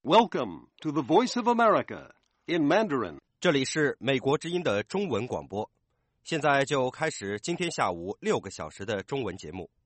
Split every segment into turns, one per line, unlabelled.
Welcome to the Voice of America in Mandarin.
这里是美国之音的中文广播，现在就开始今天下午6个小时的中文节目。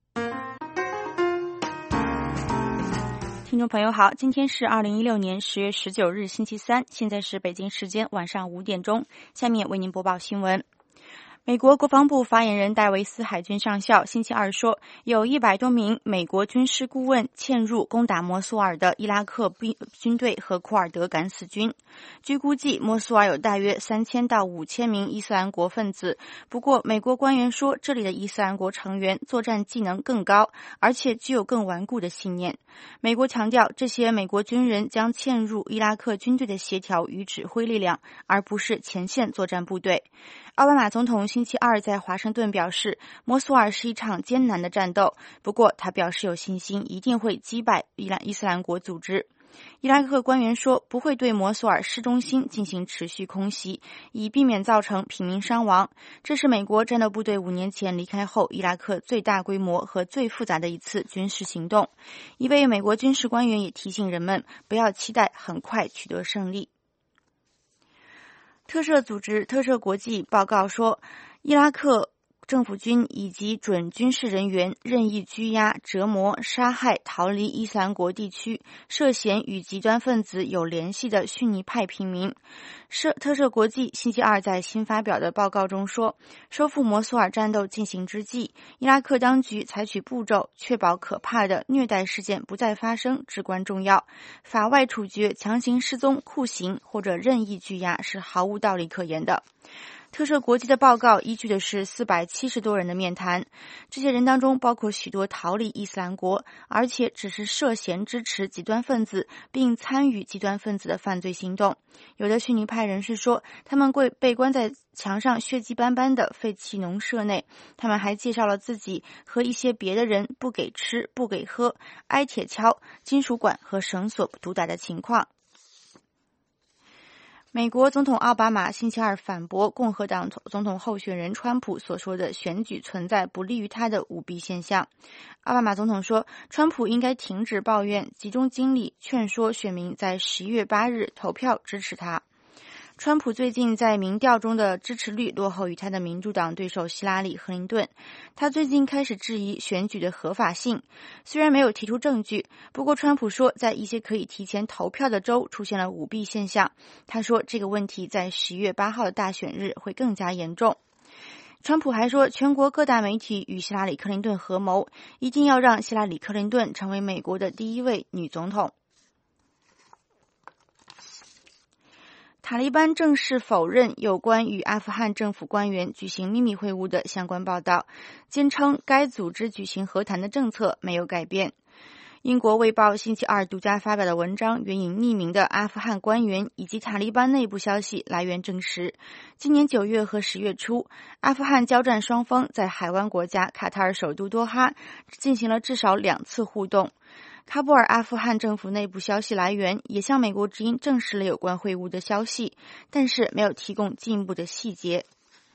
听众朋友好，今天是2016年10月19日星期三，现在是北京时间晚上5点钟，下面为您播报新闻。美国国防部发言人戴维斯海军上校星期二说，有100多名美国军事顾问潜入攻打摩苏尔的伊拉克军队和库尔德敢死军。据估计，摩苏尔有大约3000到5000名伊斯兰国分子。不过，美国官员说，这里的伊斯兰国成员作战技能更高，而且具有更顽固的信念。美国强调，这些美国军人将嵌入伊拉克军队的协调与指挥力量，而不是前线作战部队。奥巴马总统星期二在华盛顿表示，摩苏尔是一场艰难的战斗，不过他表示有信心一定会击败伊斯兰国组织。伊拉克官员说，不会对摩苏尔市中心进行持续空袭，以避免造成平民伤亡。这是美国战斗部队5年前离开后伊拉克最大规模和最复杂的一次军事行动。一位美国军事官员也提醒人们不要期待很快取得胜利。特赦组织特赦国际报告说，伊拉克政府军以及准军事人员任意拘押、折磨、杀害逃离伊斯兰国地区涉嫌与极端分子有联系的逊尼派平民。特赦国际星期二在新发表的报告中说，收复摩苏尔战斗进行之际，伊拉克当局采取步骤确保可怕的虐待事件不再发生至关重要。法外处决、强行失踪、酷刑或者任意拘押是毫无道理可言的。特赦国际的报告依据的是470多人的面谈，这些人当中包括许多逃离伊斯兰国，而且只是涉嫌支持极端分子并参与极端分子的犯罪行动。有的逊尼派人士说，他们被关在墙上血迹斑斑的废弃农舍内。他们还介绍了自己和一些别的人不给吃、不给喝、挨铁锹、金属管和绳索毒打的情况。美国总统奥巴马星期二反驳共和党总统候选人川普所说的选举存在不利于他的舞弊现象。奥巴马总统说，川普应该停止抱怨，集中精力劝说选民在11月8日投票支持他。川普最近在民调中的支持率落后于他的民主党对手希拉里·克林顿。他最近开始质疑选举的合法性，虽然没有提出证据，不过川普说在一些可以提前投票的州出现了舞弊现象。他说这个问题在11月8号的大选日会更加严重。川普还说，全国各大媒体与希拉里·克林顿合谋，一定要让希拉里·克林顿成为美国的第1位女总统。塔利班正式否认有关与阿富汗政府官员举行秘密会晤的相关报道，坚称该组织举行和谈的政策没有改变。英国卫报星期二独家发表的文章援引匿名的阿富汗官员以及塔利班内部消息来源证实，今年9月和10月初，阿富汗交战双方在海湾国家卡塔尔首都多哈进行了至少2次互动。喀布尔阿富汗政府内部消息来源也向美国之音证实了有关会晤的消息，但是没有提供进一步的细节。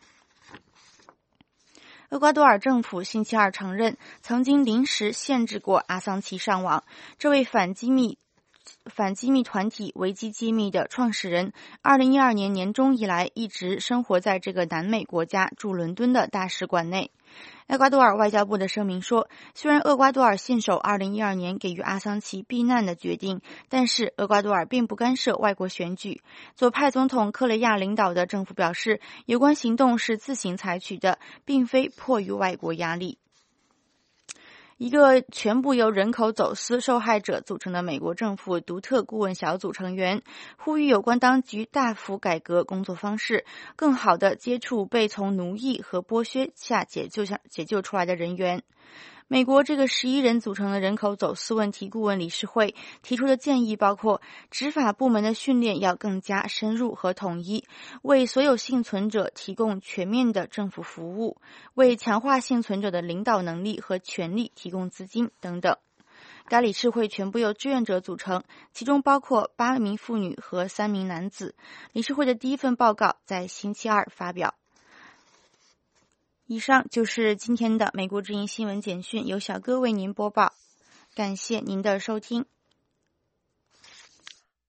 厄瓜多尔政府星期二承认曾经临时限制过阿桑奇上网。这位反机密团体维基机密的创始人2012年年中以来一直生活在这个南美国家驻伦敦的大使馆内。厄瓜多尔外交部的声明说，虽然厄瓜多尔信守2012年给予阿桑奇避难的决定，但是厄瓜多尔并不干涉外国选举。左派总统克雷亚领导的政府表示，有关行动是自行采取的，并非迫于外国压力。一个全部由人口走私受害者组成的美国政府独特顾问小组成员呼吁有关当局大幅改革工作方式，更好地接触被从奴役和剥削下解救出来的人员。美国这个11人组成的人口走私问题顾问理事会提出的建议包括，执法部门的训练要更加深入和统一，为所有幸存者提供全面的政府服务，为强化幸存者的领导能力和权力提供资金等等。该理事会全部由志愿者组成，其中包括8名妇女和3名男子。理事会的第一份报告在星期二发表。以上就是今天的美国之音新闻简讯，由小哥为您播报，感谢您的收听。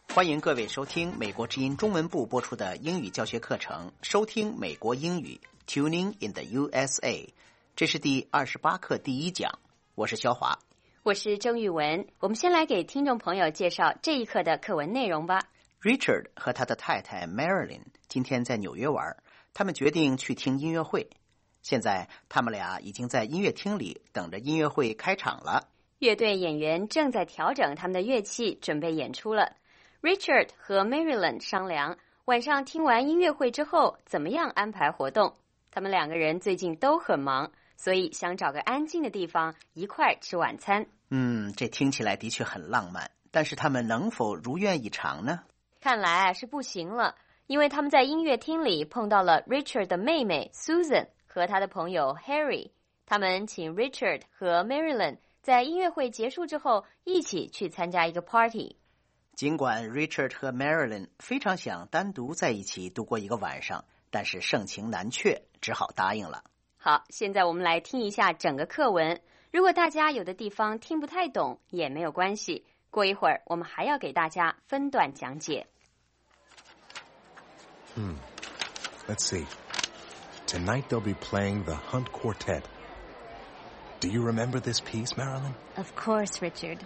欢迎各位收听美国之音中文部播出的英语教学课程，收听美国英语 Tuning in the USA。 这是第28课第1讲，我是肖华，
我是郑玉文。我们先来给听众朋友介绍这一课的课文内容吧。
Richard 和他的太太 Marilyn 今天在纽约玩，他们决定去听音乐会。现在他们俩已经在音乐厅里等着音乐会开场了。
乐队演员正在调整他们的乐器，准备演出了。Richard 和 Marilyn 商量晚上听完音乐会之后怎么样安排活动。他们2个人最近都很忙，所以想找个安静的地方一块吃晚餐。
这听起来的确很浪漫，但是他们能否如愿以偿呢？
看来是不行了，因为他们在音乐厅里碰到了 Richard 的妹妹 Susan 和他的朋友 Harry。 他们请 Richard 和 Marilyn 在音乐会结束之后一起去参加一个 party。
尽管 Richard 和 Marilyn 非常想单独在一起度过一个晚上，但是盛情难却，只好答应了。
好，现在我们来听一下整个课文。如果大家有的地方听不太懂也没有关系，过一会儿我们还要给大家分段讲解。
Let's see. Tonight they'll be playing the Hunt Quartet. Do you remember this piece, Marilyn?
Of course, Richard.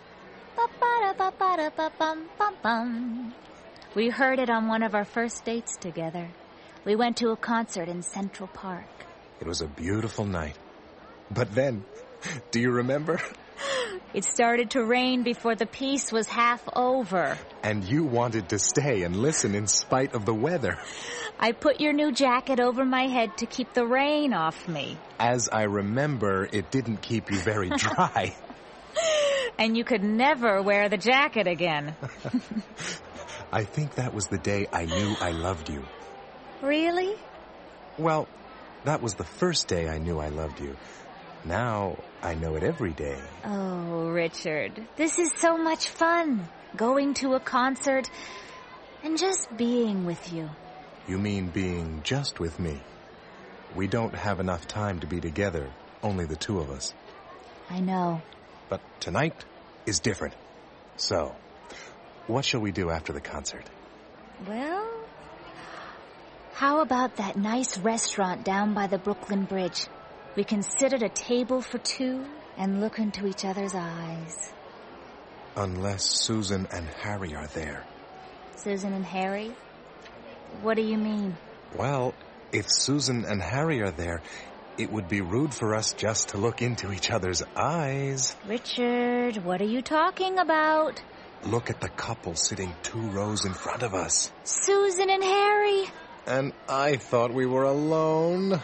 Ba-ba-da-ba-ba-da-ba-bum-bum-bum. We heard it on one of our first dates together. We went to a concert in Central Park.
It was a beautiful night. But then, do you remember?
It started to rain before the piece was half over.
And you wanted to stay and listen in spite of the weather.
I put your new jacket over my head to keep the rain off me.
As I remember, it didn't keep you very dry.
And you could never wear the jacket again.
I think that was the day I knew I loved you.
Really?
Well, that was the first day I knew I loved you. Now, I know it every day.
Oh, Richard, this is so much fun. Going to a concert and just being with you.
You mean being just with me? We don't have enough time to be together, only the two of us.
I know.
But tonight is different. So, what shall we do after the concert?
Well, how about that nice restaurant down by the Brooklyn Bridge? We can sit at a table for two and look into each other's eyes.
Unless Susan and Harry are there.
Susan and Harry? What do you mean?
Well, if Susan and Harry are there, it would be rude for us just to look into each other's eyes.
Richard, what are you talking about?
Look at the couple sitting 2 rows in front of us.
Susan and Harry.
And I thought we were alone.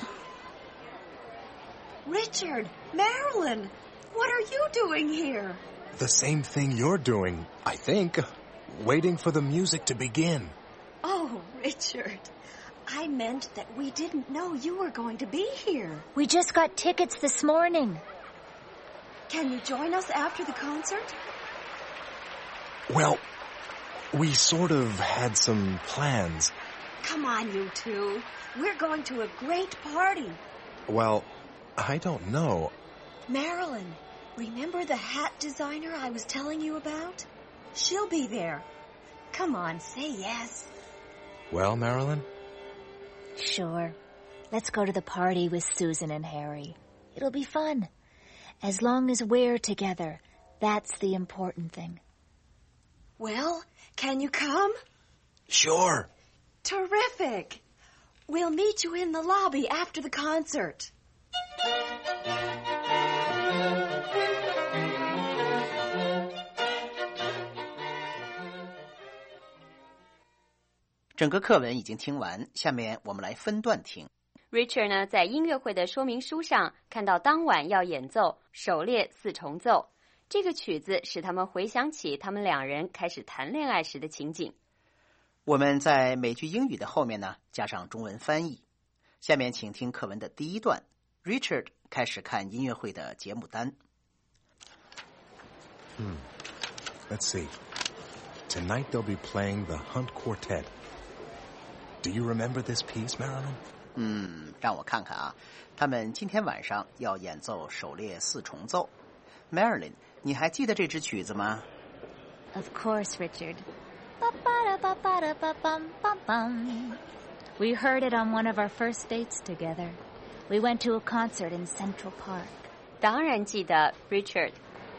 Richard, Marilyn, what are you doing here?
The same thing you're doing, I think. Waiting for the music to begin.
Oh, Richard, I meant that we didn't know you were going to be here.
We just got tickets this morning.
Can you join us after the concert?
Well, we sort of had some plans.
Come on, you two. We're going to a great party.
Well, I don't know.
Marilyn, remember the hat designer I was telling you about? She'll be there. Come on, say yes.
Well, Marilyn?
Sure. Let's go to the party with Susan and Harry. It'll be fun. As long as we're together, that's the important thing.
Well, can you come?
Sure.
Terrific. We'll meet you in the lobby after the concert.
整个课文已经听完，下面我们来分段听。
Richard 呢，在音乐会的说明书上看到当晚要演奏狩猎4重奏，这个曲子使他们回想起他们2人开始谈恋爱时的情景。
我们在每句英语的后面呢加上中文翻译。下面请听课文的第1段 ，Richard 开始看音乐会的节目单。
Let's see. Tonight they'll be playing the Hunt Quartet. Do you remember this piece, Marilyn?
让我看看啊，他们今天晚上要演奏狩猎4重奏。Marilyn， 你还记得这支曲子吗？
Of course, Richard. Ba-ba-da-ba-ba-da-ba-bum-bum-bum. We heard it on one of our first dates together. We went to a concert in Central Park.
当然记得 Richard。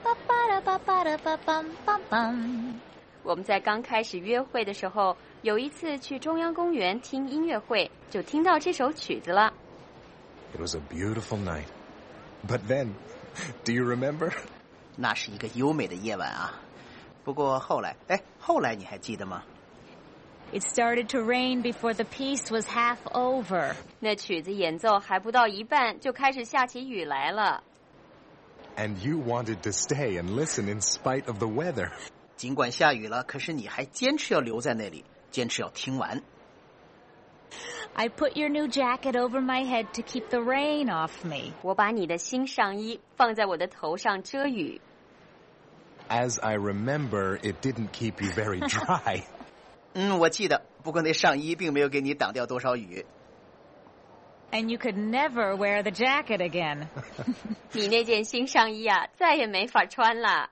Ba-ba-da-ba-ba-da-ba-bum-bum-bum.
我们在刚开始约会的时候，有一次去中央公园听音乐会，就听到这首曲子了。
It was a beautiful night. But then, do you remember?
那是一个优美的夜晚啊。不过后来你还记得吗？
It started to rain before the piece was half over.
那曲子演奏还不到一半，就开始下起雨来了。
And you wanted to stay and listen in spite of the weather.
尽管下雨了，可是你还坚持要留在那里，坚持要听完。
I put your new jacket over my head to keep the rain off me.
我把你的新上衣放在我的头上遮雨。
As I remember, it didn't keep you very dry.
我记得，不过那上衣并没有给你挡掉多少雨。
And you could never wear the jacket again.
你那件新上衣啊，再也没法穿了。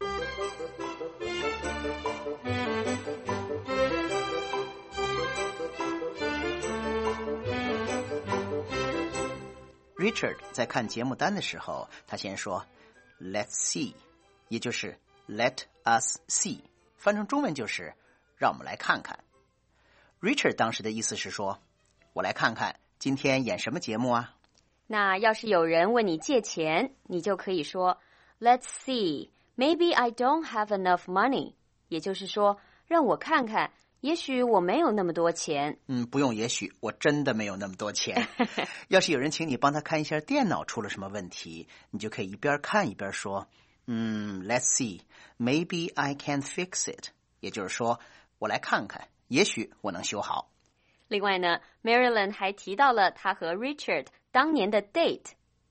Richard 在看节目单的时候，他先说 "Let's see"， 也就是 "Let us see"， 翻成中文就是让我们来看看。Richard 当时的意思是说，我来看看今天演什么节目啊？
那要是有人问你借钱，你就可以说 Let's see, maybe I don't have enough money， 也就是说，让我看看，也许我没有那么多钱。
不用也许，我真的没有那么多钱。要是有人请你帮他看一下电脑出了什么问题，你就可以一边看一边说Let's see, maybe I can fix it， 也就是说，我来看看，也许我能修好。
另外呢 Marilyn 还提到了他和 Richard 当年的 date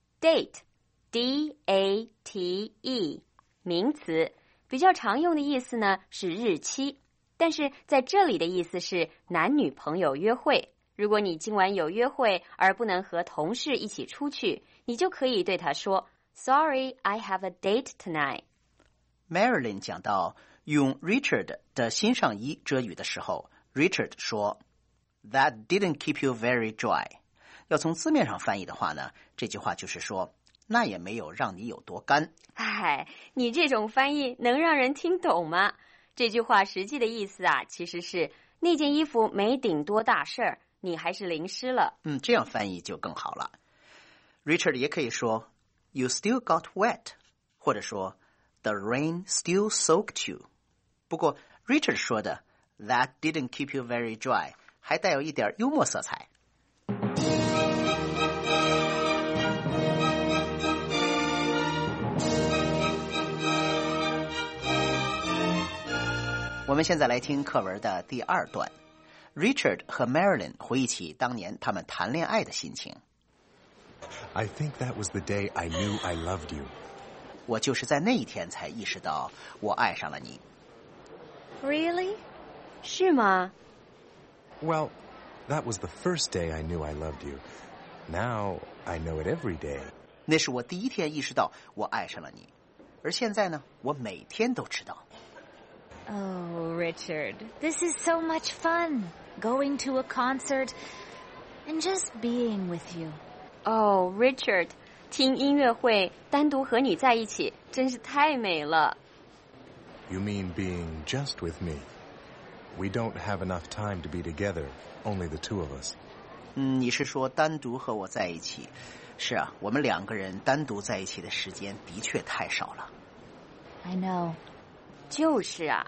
D-A-T-E 名词，比较常用的意思呢是日期，但是在这里的意思是男女朋友约会。如果你今晚有约会而不能和同事一起出去，你就可以对他说 Sorry, I have a date tonight。
Marilyn 讲到用 Richard 的新上衣遮雨的时候， Richard 说That didn't keep you very dry。 要从字面上翻译的话呢，这句话就是说，那也没有让你有多干。
你这种翻译能让人听懂吗？这句话实际的意思啊，其实是那件衣服没顶多大事儿，你还是淋湿了。
这样翻译就更好了。Richard 也可以说 You still got wet， 或者说 The rain still soaked you。 不过 Richard 说的 That didn't keep you very dry还带有一点幽默色彩。我们现在来听课文的第二段。Richard 和 Marilyn 回忆起当年他们谈恋爱的心情。
I think that was the day I knew I loved you.
我就是在那一天才意识到我爱上了你。
Really?
是吗？
Well, that was the first day I knew I loved you. Now I know it every day.
那是我第一天意识到我爱上了你，而现在呢，我每天都知道。
Oh, Richard, this is so much fun. Going to a concert and just being with you.
Oh, Richard, 听音乐会，单独和你在一起，真是太美了。
You mean being just with me? We don't have enough time to be together, only the two of us.
你是说单独和我在一起？是啊，我们两个人单独在一起的时间的确太少了。
I know.
就是啊。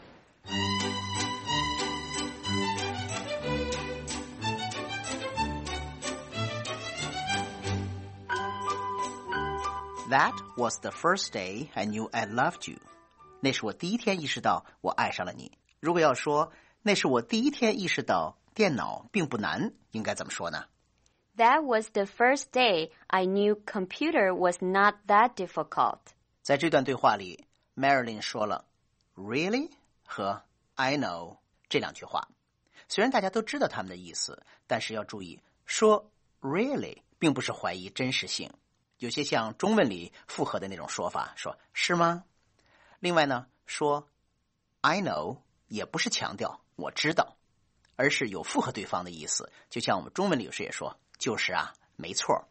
That was the first day I knew I loved you. 那是我第一天意识到我爱上了你。如果要说那是我第一天意识到电脑并不难，应该怎么说呢？
That was the first day I knew computer was not that difficult.
在这段对话里 Marilyn 说了 Really 和 I know 这两句话。虽然大家都知道他们的意思，但是要注意，说 Really 并不是怀疑真实性，有些像中文里复合的那种说法，说是吗？另外呢，说 I know 也不是强调我知道，而是有附和对方的意思，就像我们中文里有时也说就是啊，没错。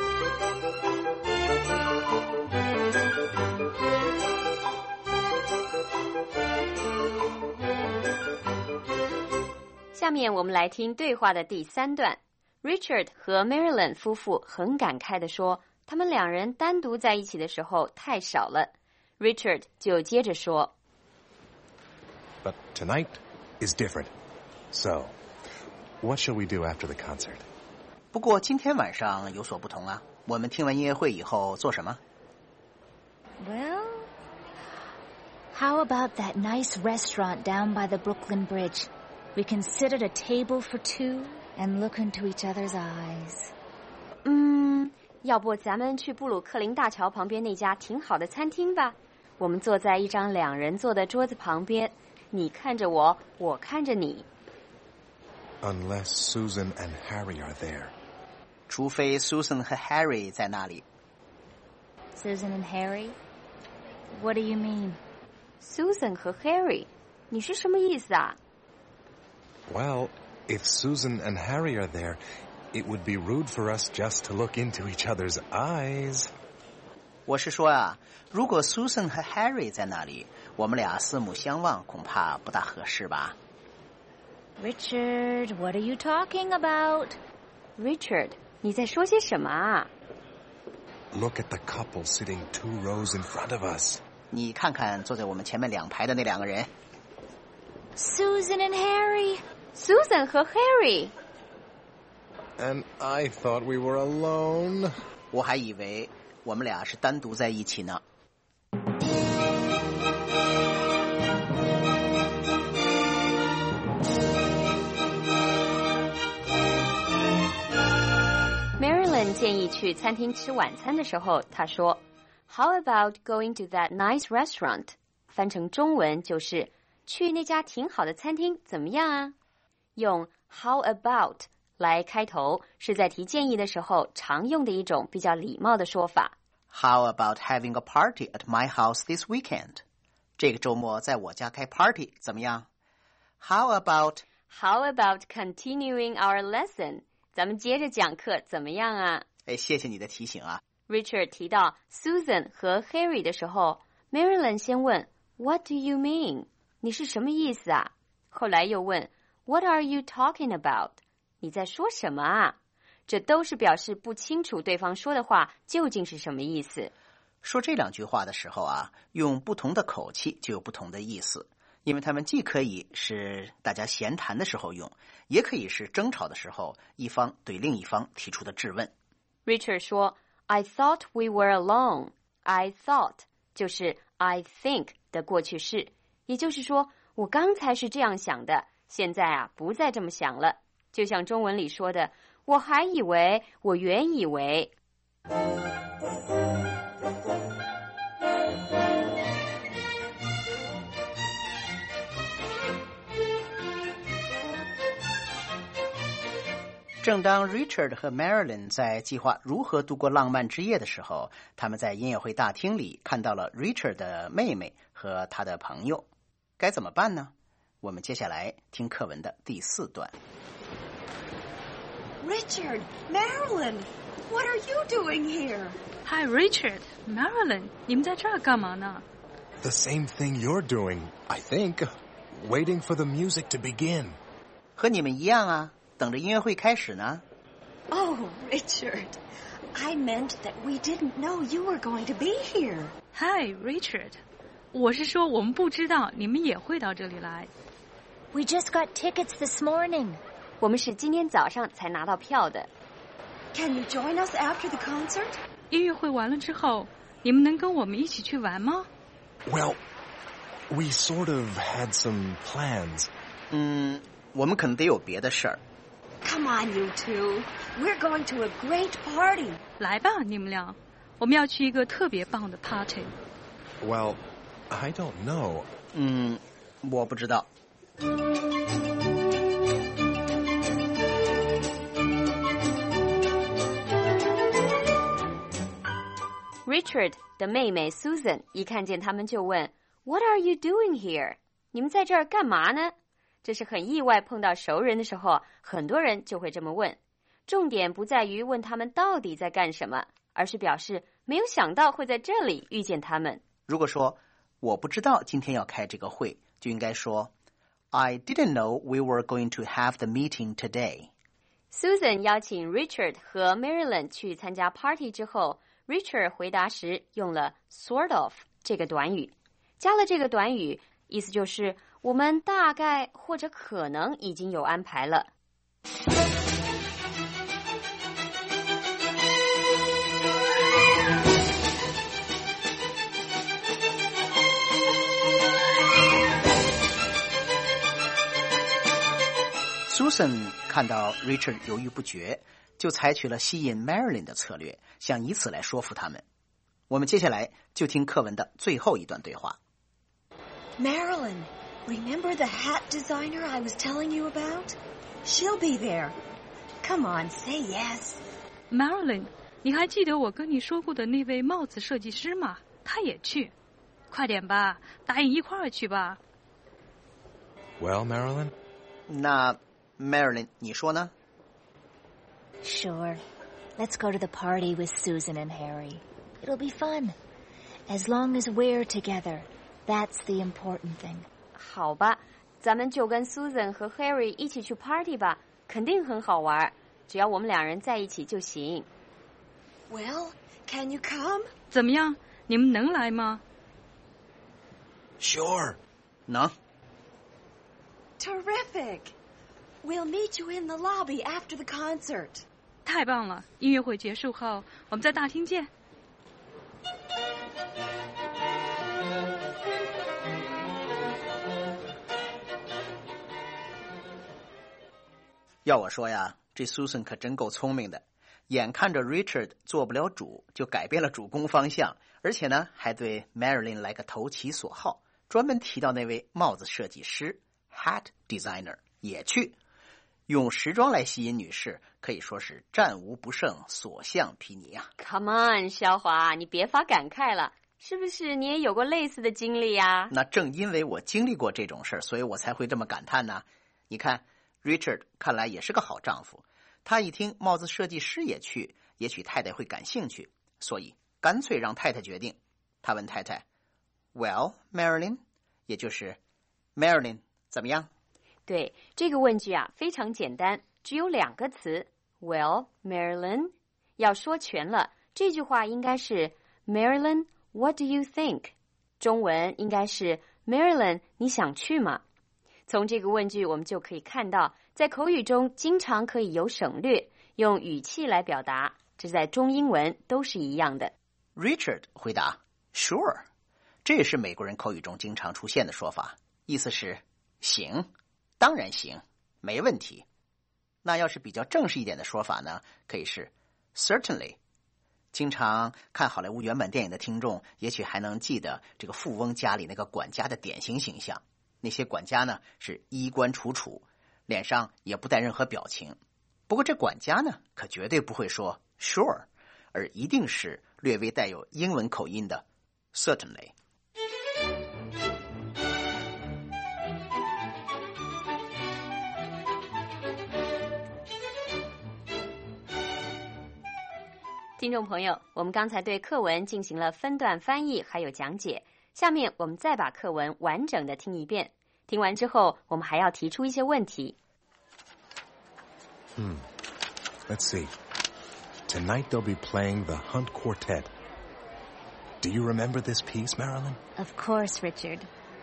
下面我们来听对话的第3段。Richard 和 Marilyn 夫妇很感慨地说，他们两人单独在一起的时候太少了。Richard 就接着说
But tonight is different. So, what shall we do after the concert?
不过今天晚上有所不同啊，我们听完音乐会以后做什么？
Well, how about that nice restaurant down by the Brooklyn Bridge? We can sit at a table for two and look into each other's eyes.
要不咱们去布鲁克林大桥旁边那家挺好的餐厅吧？我们坐在一张2人坐的桌子旁边，你看着我，我看着你。
Unless Susan and Harry are there.
除非 Susan 和 Harry 在那里。
Susan and Harry? What do you mean?
Susan 和 Harry， 你是什么意思啊？
Well, if Susan and Harry are there, it would be rude for us just to look into each other's eyes.
我是说啊，如果 Susan 和 Harry 在那里，我们俩四目相望，恐怕不大合适吧。
Richard, what are you talking about?
Richard， 你在说些什么啊？
Look at the couple sitting 2 rows in front of us.
你看看坐在我们前面2排的那2个人。
Susan and Harry.
Susan 和 Harry。
And I thought we were alone.
我还以为我们俩是单独在一起呢。
Marilyn 建议去餐厅吃晚餐的时候，她说 How about going to that nice restaurant? 翻成中文就是去那家挺好的餐厅怎么样啊？用 How about 来开头是在提建议的时候常用的一种比较礼貌的说法。
How about having a party at my house this weekend? 这个周末在我家开 party 怎么样？ How about
continuing our lesson? 咱们接着讲课怎么样啊？
谢谢你的提醒啊。
Richard 提到 Susan 和 Harry 的时候， Marilyn 先问 What do you mean? 你是什么意思啊？后来又问 What are you talking about? 你在说什么啊？这都是表示不清楚对方说的话究竟是什么意思。
说这2句话的时候啊，用不同的口气就有不同的意思，因为它们既可以是大家闲谈的时候用，也可以是争吵的时候一方对另一方提出的质问。
Richard 说 I thought we were alone. I thought 就是 I think 的过去式，也就是说我刚才是这样想的，现在啊不再这么想了。就像中文里说的，我还以为，我原以为。
正当 Richard 和 Marilyn 在计划如何度过浪漫之夜的时候，他们在音乐会大厅里看到了 Richard 的妹妹和他的朋友。该怎么办呢？我们接下来听课文的第4段。
Richard, Marilyn, what are you doing here?
Hi, Richard, Marilyn, 你们在这儿干嘛呢？
The same thing you're doing, I think. Waiting for the music to begin.
和你们一样啊，等着音乐会开始呢。
Oh, Richard, I meant that we didn't know you were going to be here.
Hi, Richard, 我是说我们不知道你们也会到这里来。
We just got tickets this morning.
我们是今天早上才拿到票的。
Can you join us after the concert?
音乐会完了之后，你们能跟我们一起去玩吗？
Well, we sort of had some plans.
我们可能得有别的事儿。
Come on, you two. We're going to a great party.
来吧，你们俩，我们要去一个特别棒的 party。
Well, I don't know.
我不知道。
Richard 的妹妹 Susan 一看见他们就问 What are you doing here? 你们在这儿干嘛呢？这是很意外，碰到熟人的时候，很多人就会这么问。重点不在于问他们到底在干什么，而是表示没有想到会在这里遇见他们。
如果说我不知道今天要开这个会，就应该说 I didn't know we were going to have the meeting today.
Susan 邀请 Richard 和 Marilyn 去参加 party 之后， Richard 回答时用了 sort of 这个短语。加了这个短语，意思就是我们大概或者可能已经有安排了。
Susan 看到 Richard 犹豫不决，就采取了吸引 Marilyn 的策略，想以此来说服他们。我们接下来就听课文的最后一段对话。
Marilyn, remember the hat designer I was telling you about? She'll be there. Come on, say yes.
Marilyn, 你还记得我跟你说过的那位帽子设计师吗？他也去。快点吧，答应一块儿去吧。
Well, Marilyn?
那 Marilyn, 你说呢？
Sure. Let's go to the party with Susan and Harry. It'll be fun. As long as we're together, that's the important thing.
好吧，咱们就跟 Susan 和 Harry 一起去 party 吧，肯定很好玩，只要我们两人在一起就行。
Well, can you come?
怎么样？你们能来吗？
Sure.
能。
Terrific. We'll meet you in the lobby after the concert.
太棒了！音乐会结束后，我们在大厅见。
要我说呀，这 Susan 可真够聪明的，眼看着 Richard 做不了主，就改变了主攻方向，而且呢，还对 Marilyn 来个投其所好，专门提到那位帽子设计师 hat designer 也去。用时装来吸引女士，可以说是战无不胜，所向披靡啊
Come on, 肖华，你别发感慨了，是不是你也有过类似的经历呀？
那正因为我经历过这种事儿，所以我才会这么感叹呢。你看 Richard 看来也是个好丈夫，他一听帽子设计师也去，也许太太会感兴趣，所以干脆让太太决定。他问太太 Well, Marilyn, 也就是 Marilyn 怎么样？
对，这个问句啊非常简单，只有2个词 Well, Marilyn 要说全了，这句话应该是 Marilyn, what do you think? 中文应该是 Marilyn, 你想去吗？从这个问句我们就可以看到，在口语中经常可以有省略，用语气来表达，这在中英文都是一样的。
Richard 回答 Sure， 这也是美国人口语中经常出现的说法，意思是行，当然行，没问题。那要是比较正式一点的说法呢，可以是 Certainly。 经常看好莱坞原版电影的听众也许还能记得这个富翁家里那个管家的典型形象，那些管家呢是衣冠楚楚，脸上也不带任何表情。不过这管家呢可绝对不会说 Sure， 而一定是略微带有英文口音的 Certainly。
听众朋友，我们刚才对课文进行了分段翻译还有讲解，下面我们再把课文完整的听一遍，听完之后我们还要提出一些问题。
Let's see. Tonight they'll be playing the Hunt Quartet. Do you remember this piece, Marilyn?
Of course, Richard.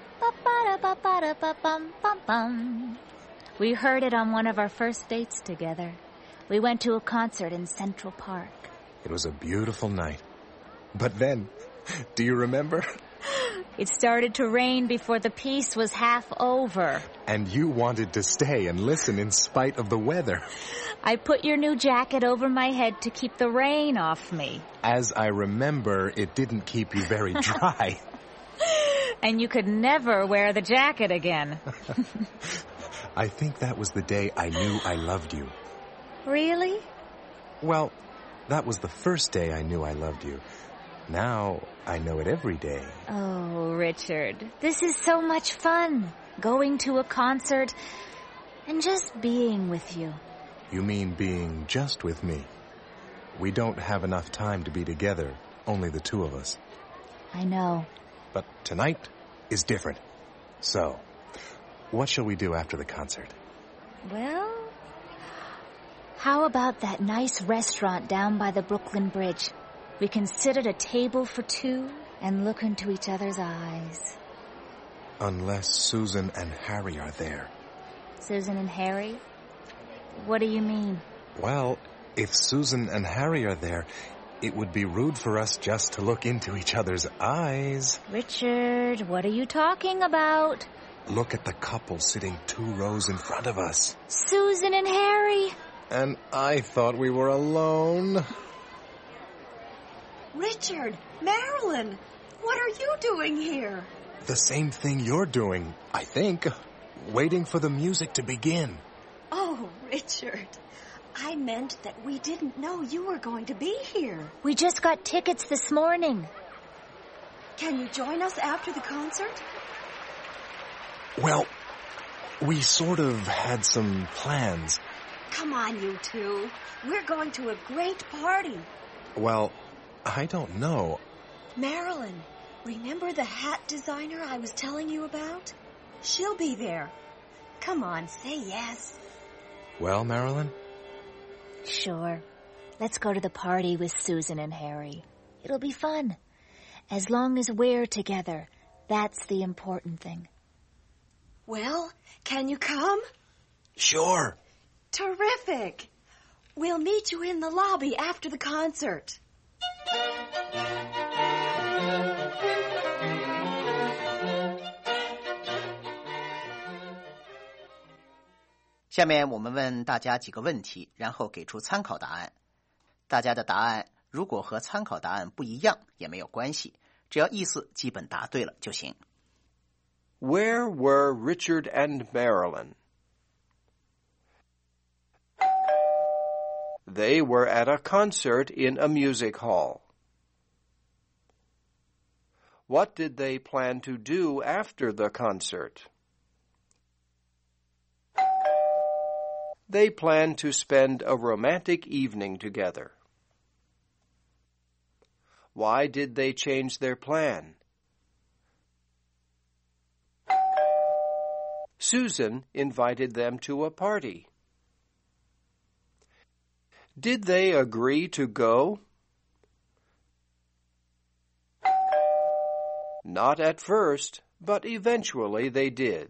Ba-ba-da-ba-ba-da-ba-bum-bum-bum. We heard it on one of our first dates together. We went to a concert in Central Park.
It was a beautiful night. But then, do you remember?
It started to rain before the piece was half over.
And you wanted to stay and listen in spite of the weather.
I put your new jacket over my head to keep the rain off me.
As I remember, it didn't keep you very dry.
And you could never wear the jacket again.
I think that was the day I knew I loved you.
Really?
Well, that was the first day I knew I loved you. Now I know it every day.
Oh, Richard, this is so much fun. Going to a concert and just being with you.
You mean being just with me? We don't have enough time to be together, only the two of us.
I know.
But tonight is different. So, what shall we do after the concert?
Well, how about that nice restaurant down by the Brooklyn Bridge? We can sit at a table for two and look into each other's eyes.
Unless Susan and Harry are there.
Susan and Harry? What do you mean?
Well, if Susan and Harry are there, it would be rude for us just to look into each other's eyes.
Richard, what are you talking about?
Look at the couple sitting 2 rows in front of us.
Susan and Harry.
And I thought we were alone.
Richard, Marilyn, what are you doing here?
The same thing you're doing, I think. Waiting for the music to begin.
Oh, Richard, I meant that we didn't know you were going to be here.
We just got tickets this morning.
Can you join us after the concert?
Well, we sort of had some plans.
Come on, you two. We're going to a great party.
Well, I don't know.
Marilyn, remember the hat designer I was telling you about? She'll be there. Come on, say yes.
Well, Marilyn?
Sure. Let's go to the party with Susan and Harry. It'll be fun. As long as we're together, that's the important thing.
Well, can you come?
Sure.
Terrific. We'll meet you in the lobby after the concert.
下面我们问大家几个问题，然后给出参考答案。大家的答案如果和参考答案不一样也没有关系，只要意思基本答对了就行。
Where were Richard and Marilyn? They were at a concert in a music hall. What did they plan to do after the concert? They planned to spend a romantic evening together. Why did they change their plan? Susan invited them to a party. Did they agree to go? Not at first, but eventually they did.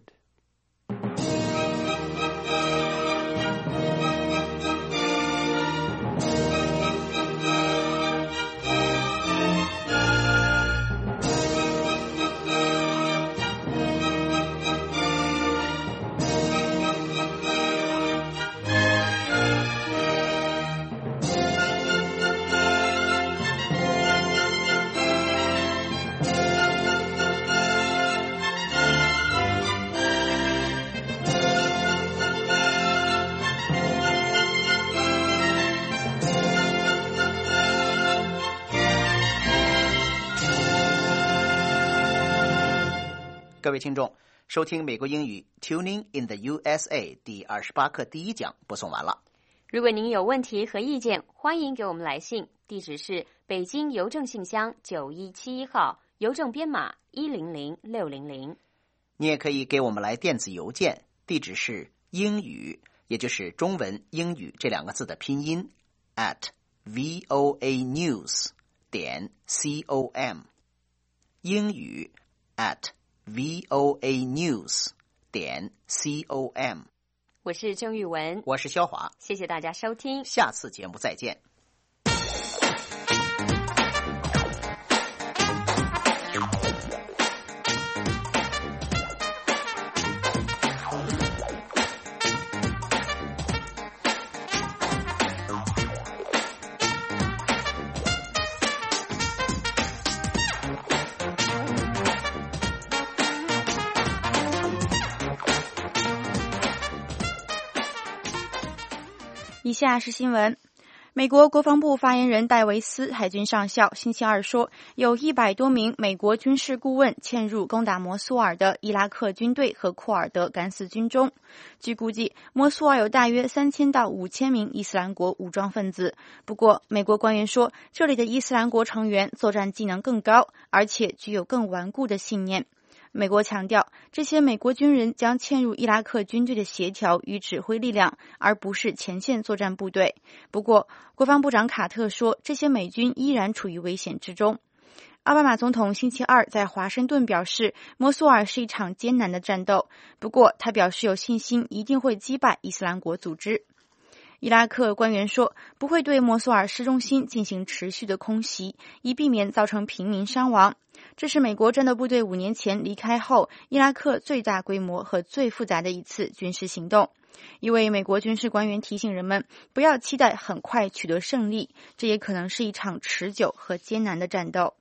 各位听众，收听美国英语 Tuning in the USA 第28课第1讲播送完了。
如果您有问题和意见，欢迎给我们来信，地址是北京邮政信箱9171号，邮政编码100600。
你也可以给我们来电子邮件，地址是英语，也就是中文英语这2个字的拼音 @voanews.com， 英语 @voanews.com。
我是郑玉文，
我是肖华，
谢谢大家收听，
下次节目再见。
以下是新闻。 美国国防部发言人戴维斯海军上校星期二说，有100多名美国军事顾问嵌入攻打摩苏尔的伊拉克军队和库尔德敢死军中。据估计，摩苏尔有大约3000到5000名伊斯兰国武装分子。不过，美国官员说，这里的伊斯兰国成员作战技能更高，而且具有更顽固的信念。美国强调，这些美国军人将嵌入伊拉克军队的协调与指挥力量，而不是前线作战部队。不过，国防部长卡特说，这些美军依然处于危险之中。奥巴马总统星期二在华盛顿表示，摩苏尔是一场艰难的战斗，不过他表示有信心一定会击败伊斯兰国组织。伊拉克官员说，不会对摩苏尔市中心进行持续的空袭，以避免造成平民伤亡。这是美国战斗部队5年前离开后，伊拉克最大规模和最复杂的一次军事行动。一位美国军事官员提醒人们，不要期待很快取得胜利，这也可能是一场持久和艰难的战斗。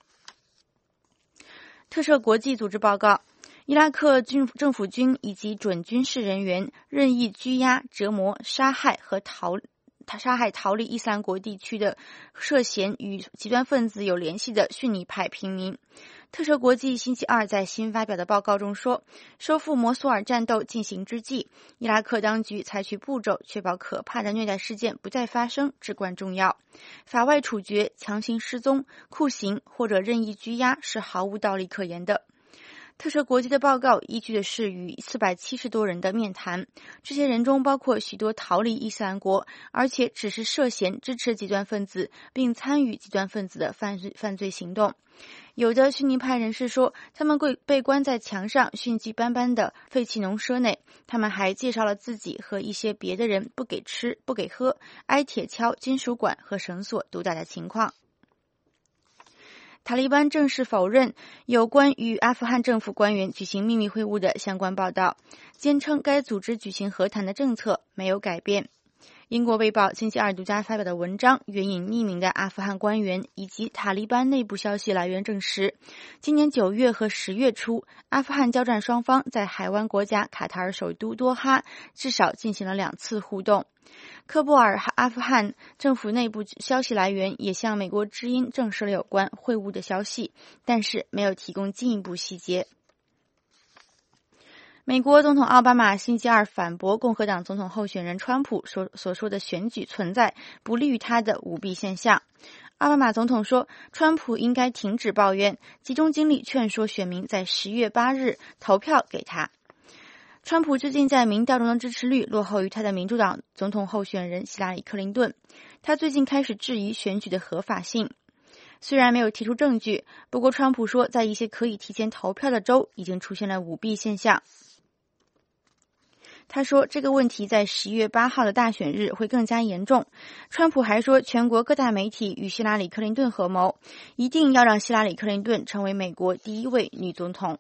特赦国际组织报告，伊拉克政府军以及准军事人员任意拘押、折磨、杀害逃离伊斯兰国地区的涉嫌与极端分子有联系的逊尼派平民。特赦国际星期二在新发表的报告中说，收复摩苏尔战斗进行之际，伊拉克当局采取步骤确保可怕的虐待事件不再发生至关重要。法外处决、强行失踪、酷刑或者任意拘押是毫无道理可言的。特赦国际的报告依据的是与470多人的面谈，这些人中包括许多逃离伊斯兰国，而且只是涉嫌支持极端分子并参与极端分子的犯罪行动。有的逊尼派人士说，他们被关在墙上血迹斑斑的废弃农舍内。他们还介绍了自己和一些别的人不给吃、不给喝、挨铁锹、金属管和绳索毒打的情况。塔利班正式否认有关与阿富汗政府官员举行秘密会晤的相关报道，坚称该组织举行和谈的政策没有改变。英国卫报星期二独家发表的文章援引匿名的阿富汗官员以及塔利班内部消息来源证实，今年9月和10月初，阿富汗交战双方在海湾国家卡塔尔首都多哈至少进行了2次互动。科布尔阿富汗政府内部消息来源也向美国之音证实了有关会晤的消息，但是没有提供进一步细节。美国总统奥巴马星期二反驳共和党总统候选人川普所说的选举存在不利于他的舞弊现象。奥巴马总统说，川普应该停止抱怨，集中精力劝说选民在10月8日投票给他。川普最近在民调中的支持率落后于他的民主党总统候选人希拉里·克林顿，他最近开始质疑选举的合法性。虽然没有提出证据，不过川普说，在一些可以提前投票的州已经出现了舞弊现象。他说，这个问题在11月8号的大选日会更加严重。川普还说，全国各大媒体与希拉里·克林顿合谋，一定要让希拉里·克林顿成为美国第1位女总统。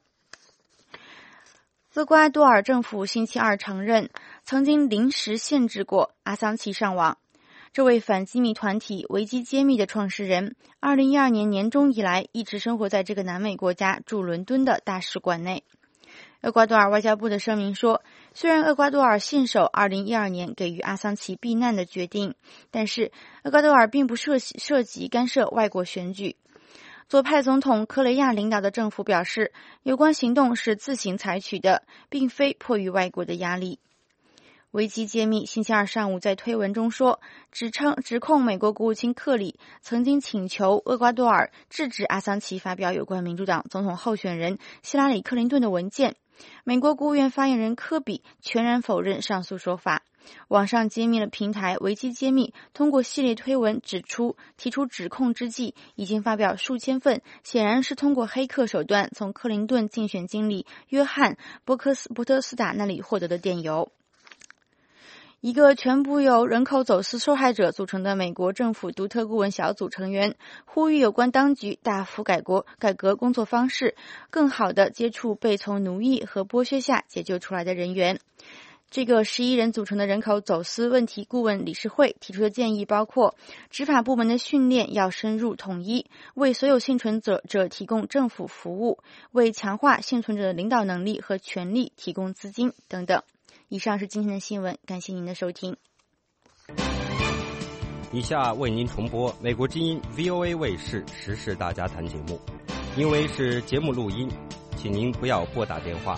厄瓜多尔政府星期二承认，曾经临时限制过阿桑奇上网。这位反机密团体维基揭秘的创始人，2012年年中以来一直生活在这个南美国家驻伦敦的大使馆内。厄瓜多尔外交部的声明说，虽然厄瓜多尔信守2012年给予阿桑奇避难的决定，但是厄瓜多尔并不涉及干涉外国选举。左派总统科雷亚领导的政府表示，有关行动是自行采取的，并非迫于外国的压力。维基揭秘星期二上午在推文中说，指控美国国务卿克里曾经请求厄瓜多尔制止阿桑奇发表有关民主党总统候选人希拉里·克林顿的文件。美国国务院发言人科比全然否认上述说法。网上揭秘的平台维基揭秘通过系列推文提出指控之际，已经发表数千份，显然是通过黑客手段从克林顿竞选经理约翰·伯特斯塔那里获得的电邮。一个全部由人口走私受害者组成的美国政府独特顾问小组成员呼吁有关当局大幅改革工作方式，更好地接触被从奴役和剥削下解救出来的人员。这个11人组成的人口走私问题顾问理事会提出的建议包括，执法部门的训练要深入统一，为所有幸存者提供政府服务，为强化幸存者的领导能力和权力提供资金等等。以上是今天的新闻，感谢您的收听。
以下为您重播美国之音 VOA 卫视时事大家谈节目，因为是节目录音，请您不要拨打电话。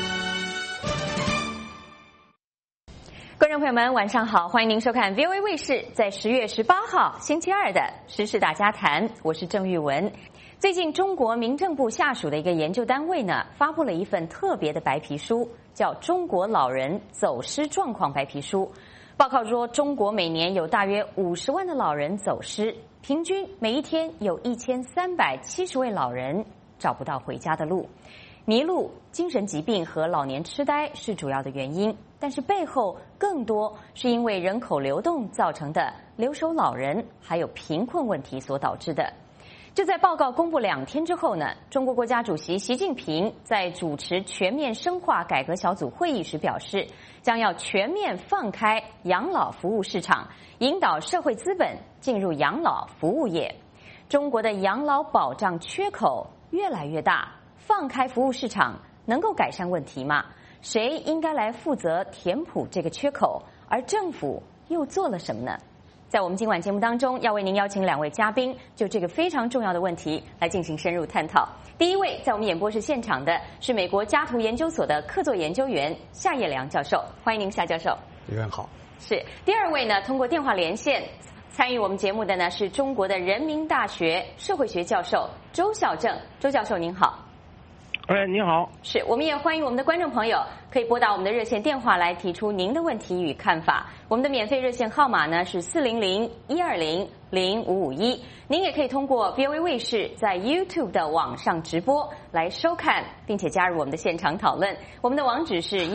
观众朋友们，晚上好，欢迎您收看 VOA 卫视在10月18号星期二的时事大家谈，我是郑玉文。最近，中国民政部下属的一个研究单位呢，发布了一份特别的白皮书，叫《中国老人走失状况白皮书》。报告说，中国每年有大约50万的老人走失，平均每一天有1370位老人找不到回家的路。迷路、精神疾病和老年痴呆是主要的原因，但是背后更多是因为人口流动造成的留守老人还有贫困问题所导致的。就在报告公布2天之后呢，中国国家主席习近平在主持全面深化改革小组会议时表示，将要全面放开养老服务市场，引导社会资本进入养老服务业。中国的养老保障缺口越来越大，放开服务市场能够改善问题吗？谁应该来负责填补这个缺口？而政府又做了什么呢？在我们今晚节目当中，要为您邀请2位嘉宾，就这个非常重要的问题来进行深入探讨。第一位在我们演播室现场的是美国家图研究所的客座研究员夏业良教授，欢迎您，夏教授。
你们好。
是。第2位呢，通过电话连线参与我们节目的呢是中国的人民大学社会学教授周孝正，周教授您好。
你好。
是，我们也欢迎我们的观众朋友可以拨打我们的热线电话来提出您的问题与看法。我们的免费热线号码呢是400-120-0551。您也可以通过 VOA 卫视在 YouTube 的网上直播来收看，并且加入我们的现场讨论。我们的网址是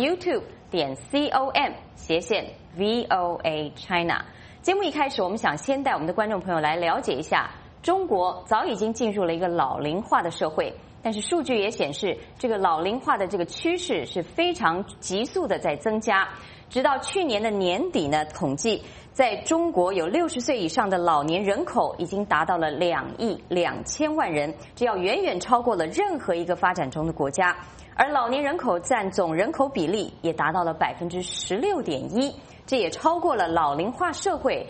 youtube.com/VOA China。节目一开始，我们想先带我们的观众朋友来了解一下，中国早已经进入了一个老龄化的社会。但是数据也显示，这个老龄化的这个趋势是非常急速的在增加。直到去年的年底呢，统计在中国有60岁以上的老年人口已经达到了2亿2千万人，这要远远超过了任何一个发展中的国家。而老年人口占总人口比例也达到了16.1%，这也超过了老龄化社会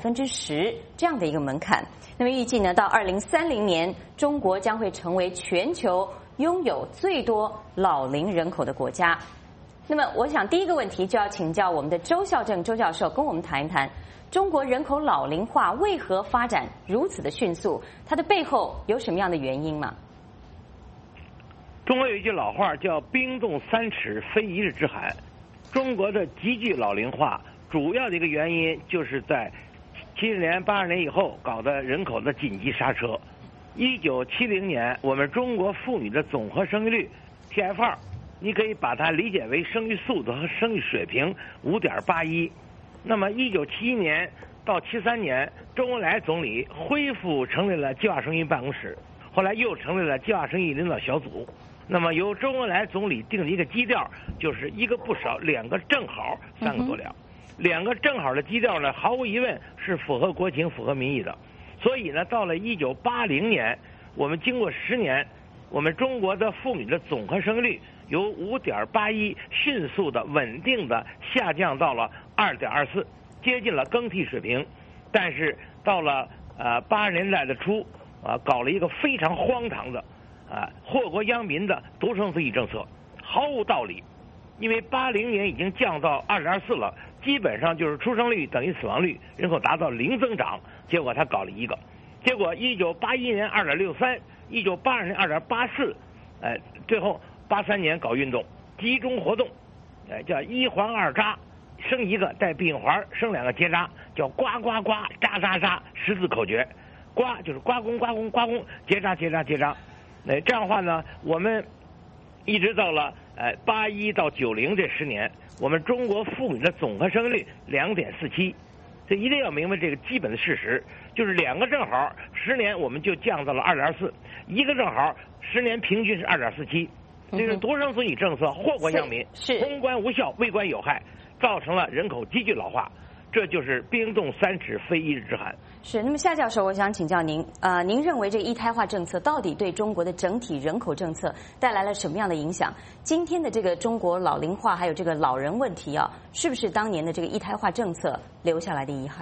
10%这样的一个门槛。那么预计呢，到2030年，中国将会成为全球拥有最多老龄人口的国家。那么我想第一个问题就要请教我们的周孝正周教授，跟我们谈一谈中国人口老龄化为何发展如此的迅速，它的背后有什么样的原因吗？
中国有一句老话叫冰冻3尺非一日之寒。中国的急剧老龄化主要的一个原因就是在70年、80年以后搞的人口的紧急刹车。1970年，我们中国妇女的总和生育率 TFR， 你可以把它理解为生育速度和生育水平 5.81。那么1971年到73年，周恩来总理恢复成立了计划生育办公室，后来又成立了计划生育领导小组。那么由周恩来总理定的一个基调，就是1个不少，2个正好，3个多了。2个正好的基调呢，毫无疑问是符合国情、符合民意的。所以呢，到了1980年，我们经过10年，我们中国的妇女的总和生育率由 5.81 迅速的、稳定的下降到了 2.24， 接近了更替水平。但是到了80年代的初，搞了一个非常荒唐的祸国殃民的独生子女政策，毫无道理。因为80年已经降到 2.24 了，基本上就是出生率等于死亡率，人口达到0增长。结果他搞了一个，结果1981年 2.63， 1982年 2.84， 最后83年搞运动，集中活动，叫一环二扎，生一个带闭环，生2个结扎，叫呱呱呱，扎扎扎，10字口诀。呱就是呱弓呱弓呱弓，结扎结扎结扎。这样的话呢，我们一直到了81到90这10年，我们中国妇女的总和生育率 2.47， 这一定要明白这个基本的事实，就是2个正好10年我们就降到了 2.4， 1个正好10年平均是 2.47。这个独生子女政策祸国殃民，宏观无效，微观有害，造成了人口急剧老化。这就是冰冻3尺非一日之寒。
是，那么夏教授，我想请教您，您认为这个一胎化政策到底对中国的整体人口政策带来了什么样的影响？今天的这个中国老龄化还有这个老人问题啊，是不是当年的这个一胎化政策留下来的遗害呢？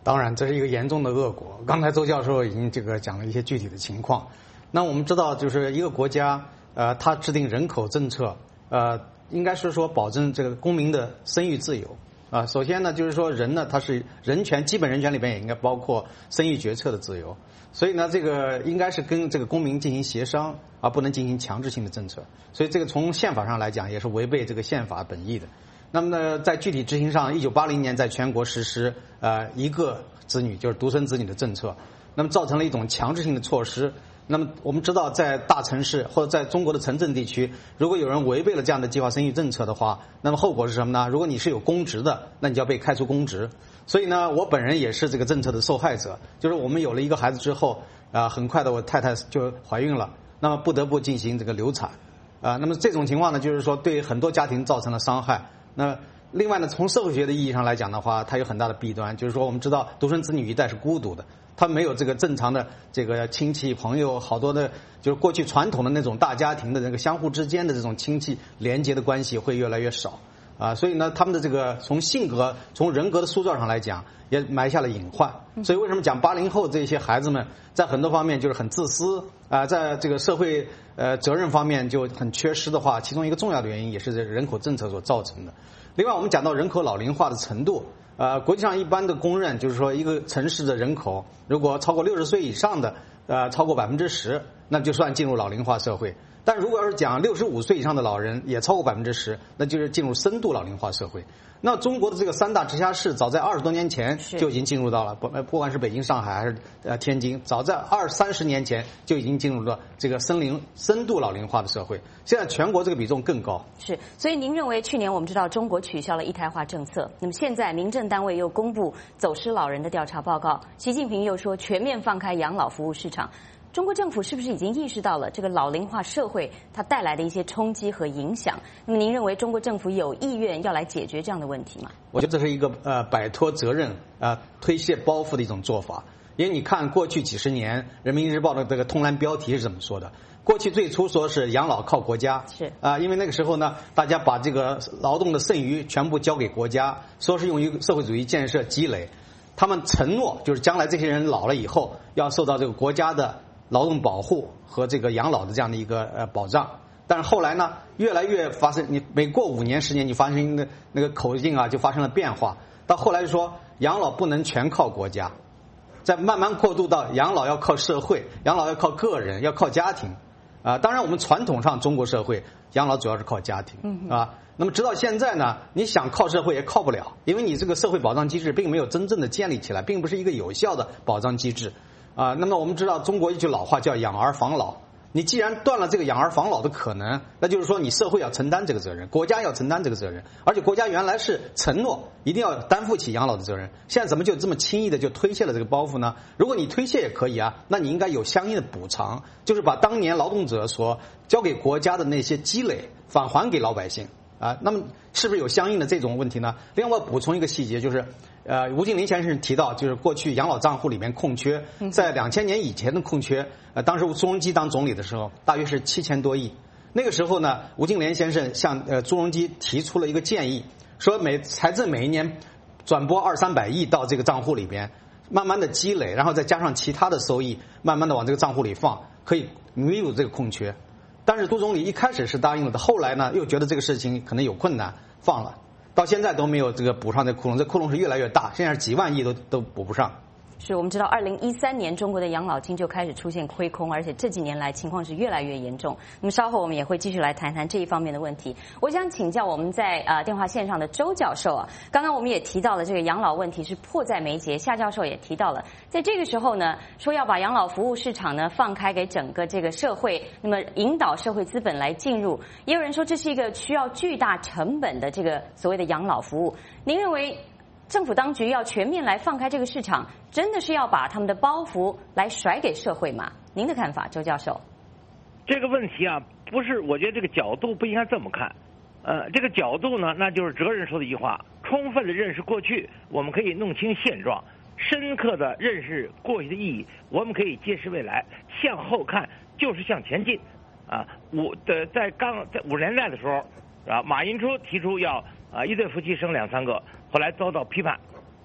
当然，这是一个严重的恶果。刚才周教授已经讲了一些具体的情况。那我们知道，就是一个国家，它制定人口政策，应该是说保证这个公民的生育自由。首先呢，就是说人呢，他是人权，基本人权里边也应该包括生育决策的自由。所以呢，这个应该是跟这个公民进行协商，而不能进行强制性的政策。所以这个从宪法上来讲，也是违背这个宪法本意的。那么呢，在具体执行上，1980年在全国实施一个子女，就是独生子女的政策，那么造成了一种强制性的措施。那么我们知道，在大城市或者在中国的城镇地区，如果有人违背了这样的计划生育政策的话，那么后果是什么呢？如果你是有公职的，那你就要被开除公职。所以呢，我本人也是这个政策的受害者。就是我们有了一个孩子之后，很快的我太太就怀孕了，那么不得不进行这个流产。那么这种情况呢，就是说对很多家庭造成了伤害。那另外呢，从社会学的意义上来讲的话，它有很大的弊端，就是说我们知道独生子女一代是孤独的，他没有这个正常的这个亲戚朋友，好多的就是过去传统的那种大家庭的那个相互之间的这种亲戚连结的关系会越来越少所以呢，他们的这个从性格、从人格的塑造上来讲，也埋下了隐患。所以为什么讲80后这些孩子们在很多方面就是很自私在这个社会责任方面就很缺失的话，其中一个重要的原因也是这人口政策所造成的。另外，我们讲到人口老龄化的程度，国际上一般的公认就是说，一个城市的人口如果超过60岁以上的超过10%，那就算进入老龄化社会。但如果要是讲65岁以上的老人也超过10%，那就是进入深度老龄化社会。那中国的这个3大直辖市早在20多年前就已经进入到了，不管是北京、上海还是天津，早在20-30年前就已经进入了这个深度老龄化的社会。现在全国这个比重更高。
是，所以您认为去年我们知道中国取消了一胎化政策，那么现在民政单位又公布走失老人的调查报告，习近平又说全面放开养老服务市场。中国政府是不是已经意识到了这个老龄化社会它带来的一些冲击和影响？那么您认为中国政府有意愿要来解决这样的问题吗？
我觉得这是一个摆脱责任推卸包袱的一种做法。因为你看过去几十年人民日报的这个通栏标题是怎么说的，过去最初说是养老靠国家，
是
因为那个时候呢，大家把这个劳动的剩余全部交给国家，说是用于社会主义建设积累，他们承诺就是将来这些人老了以后要受到这个国家的劳动保护和这个养老的这样的一个保障。但是后来呢，越来越发生，你每过5年10年，你发生那个口径就发生了变化。到后来就说养老不能全靠国家，再慢慢过渡到养老要靠社会，养老要靠个人，要靠家庭。当然我们传统上中国社会养老主要是靠家庭那么直到现在呢，你想靠社会也靠不了，因为你这个社会保障机制并没有真正的建立起来，并不是一个有效的保障机制那么我们知道中国一句老话叫养儿防老，你既然断了这个养儿防老的可能，那就是说你社会要承担这个责任，国家要承担这个责任，而且国家原来是承诺一定要担负起养老的责任，现在怎么就这么轻易的就推卸了这个包袱呢？如果你推卸也可以那你应该有相应的补偿，就是把当年劳动者所交给国家的那些积累返还给老百姓那么是不是有相应的这种问题呢？另外补充一个细节，就是吴敬琏先生提到，就是过去养老账户里面空缺，在2000年以前的空缺当时朱镕基当总理的时候大约是7000多亿。那个时候呢，吴敬琏先生向朱镕基提出了一个建议，说财政每一年转拨200-300亿到这个账户里边，慢慢的积累，然后再加上其他的收益，慢慢的往这个账户里放，可以弥补这个空缺。但是朱总理一开始是答应了的，后来呢又觉得这个事情可能有困难，放了，到现在都没有这个补上这窟窿，这窟窿是越来越大，现在是几万亿都补不上。
是我们知道2013年中国的养老金就开始出现亏空，而且这几年来情况是越来越严重。那么稍后我们也会继续来谈谈这一方面的问题。我想请教我们在电话线上的周教授刚刚我们也提到了这个养老问题是迫在眉睫，夏教授也提到了，在这个时候呢，说要把养老服务市场呢放开给整个这个社会，那么引导社会资本来进入，也有人说这是一个需要巨大成本的这个所谓的养老服务。您认为政府当局要全面来放开这个市场，真的是要把他们的包袱来甩给社会吗？您的看法，周教授？
这个问题不是，我觉得这个角度不应该这么看。这个角度呢，那就是哲人说的一句话：充分的认识过去，我们可以弄清现状；深刻的认识过去的意义，我们可以揭示未来。向后看就是向前进。在50年代的时候，马寅初提出要一对夫妻生2-3个，后来遭到批判，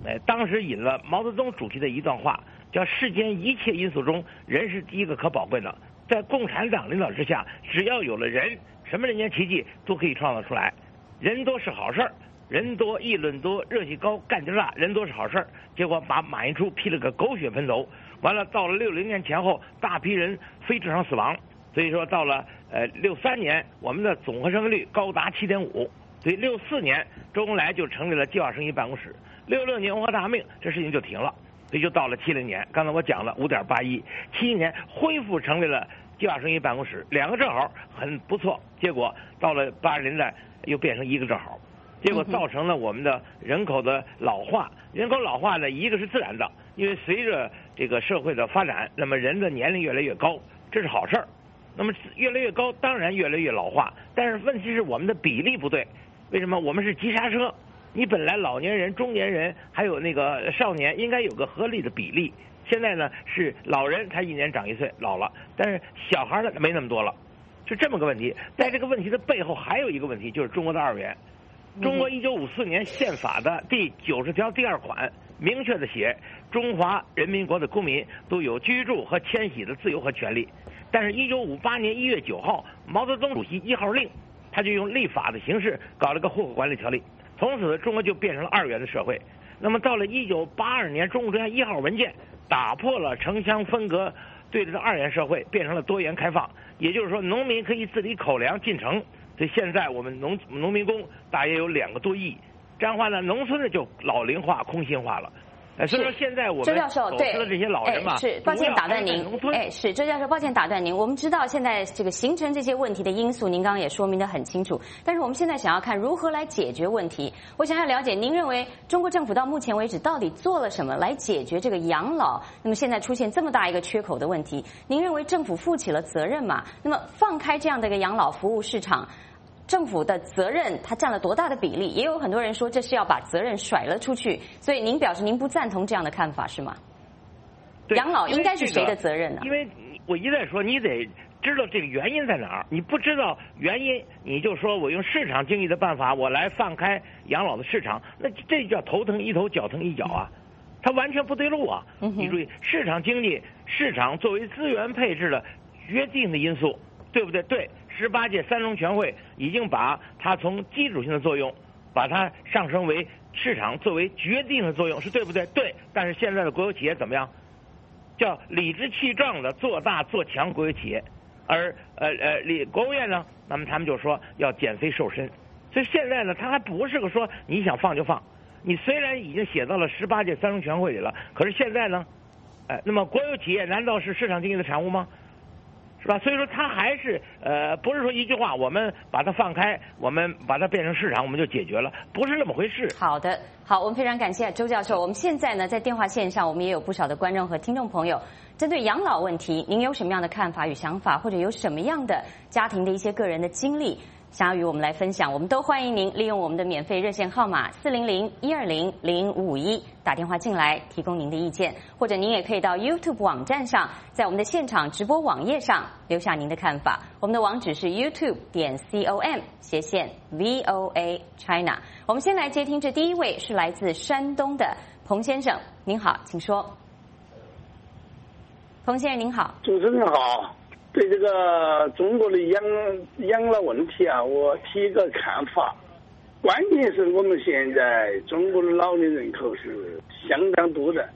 当时引了毛泽东主席的一段话，叫世间一切因素中，人是第一个可宝贵的。在共产党领导之下，只要有了人，什么人间奇迹都可以创造出来。人多是好事儿，人多议论多，热气高，干劲大，人多是好事儿。结果把马寅初批了个狗血喷头，完了到了60年前后，大批人非正常死亡。所以说到了63年，我们的总核生育率高达7.5。所以64年，周恩来就成立了计划生育办公室。66年文化大革命，这事情就停了。所以就到了70年，刚才我讲了5.81， 71年恢复成立了计划生育办公室，两个正好很不错。结果到了80年代又变成一个正好，结果造成了我们的人口的老化。人口老化呢，一个是自然的，因为随着这个社会的发展，那么人的年龄越来越高，这是好事儿。那么越来越高，当然越来越老化，但是问题是我们的比例不对。为什么？我们是急刹车。你本来老年人、中年人还有那个少年应该有个合理的比例，现在呢是老人才1年长1岁，老了，但是小孩呢没那么多了，是这么个问题。在这个问题的背后还有一个问题，就是中国的2元。中国1954年宪法的第90条第2款明确的写，中华人民国的公民都有居住和迁徙的自由和权利。但是1958年1月9号，毛泽东主席1号令，他就用立法的形式搞了个户口管理条例，从此中国就变成了2元的社会。那么到了1982年中共中央1号文件打破了城乡分隔对立的2元社会，变成了多元开放，也就是说农民可以自理口粮进城。所以现在我们农民工大约有2个多亿，这样的话呢，农村呢就老龄化、空心化了。所以说现在我们
周教授对
这些老人嘛，
是抱歉打断您，是周教授抱歉打断您。我们知道现在这个形成这些问题的因素，您刚刚也说明得很清楚。但是我们现在想要看如何来解决问题。我想要了解，您认为中国政府到目前为止到底做了什么来解决这个养老？那么现在出现这么大一个缺口的问题，您认为政府负起了责任吗？那么放开这样的一个养老服务市场，政府的责任它占了多大的比例？也有很多人说这是要把责任甩了出去，所以您表示您不赞同这样的看法是吗？养老应该是谁的责任呢？
因为我一再说，你得知道这个原因在哪儿。你不知道原因，你就说我用市场经济的办法，我来放开养老的市场，那这叫头疼一头，脚疼一脚啊，它完全不对路啊。你注意，市场经济，市场作为资源配置的决定的因素，对不对？对。18届3中全会已经把它从基础性的作用，把它上升为市场作为决定的作用，是对不对？对。但是现在的国有企业怎么样？叫理直气壮的做大做强国有企业，而国务院呢，那么他们就说要减肥瘦身。所以现在呢，它还不是个说你想放就放。你虽然已经写到了18届3中全会里了，可是现在呢，那么国有企业难道是市场经济的产物吗？是吧？所以说它还是不是说一句话我们把它放开，我们把它变成市场，我们就解决了，不是那么回事。
好的，好，我们非常感谢周教授。我们现在呢在电话线上，我们也有不少的观众和听众朋友，针对养老问题，您有什么样的看法与想法，或者有什么样的家庭的一些个人的经历，想要与我们来分享，我们都欢迎您利用我们的免费热线号码400-120-0551打电话进来提供您的意见，或者您也可以到 YouTube 网站上，在我们的现场直播网页上留下您的看法。我们的网址是 youtube.com/VOA China。我们先来接听这第一位是来自山东的彭先生，您好，请说。彭先生您好。
主持人好。对这个中国的养老问题啊，我提一个看法。关键是我们现在中国的老年人口是相当多的，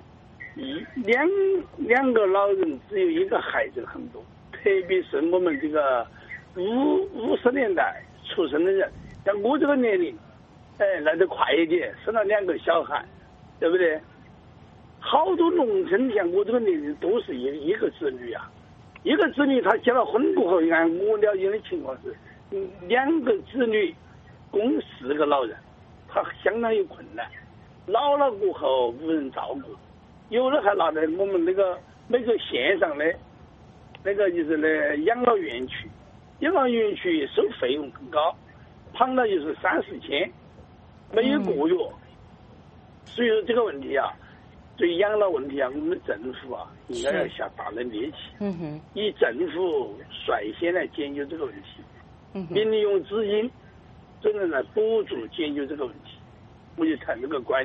两个老人只有1个孩子很多，特别是我们这个50年代出生的人，像我这个年龄，来得快一点，生了2个小孩，对不对？好多农村像我这个年龄都是一个子女啊。一个子女他结了婚过后，按我了解的情况是，2个子女供4个老人，他相当有困难。老了过后无人照顾，有的还拿来我们那个每个县上的那个就是那养老院去，养老院去收费用很高，胖了就是30-40千，每个月。所以说这个问题啊。对养老问题啊，我们政府啊应该要下大的力气，以政府率先来解决这个问题，民利用资金真的来补助解决这个问题，我就谈这个观点。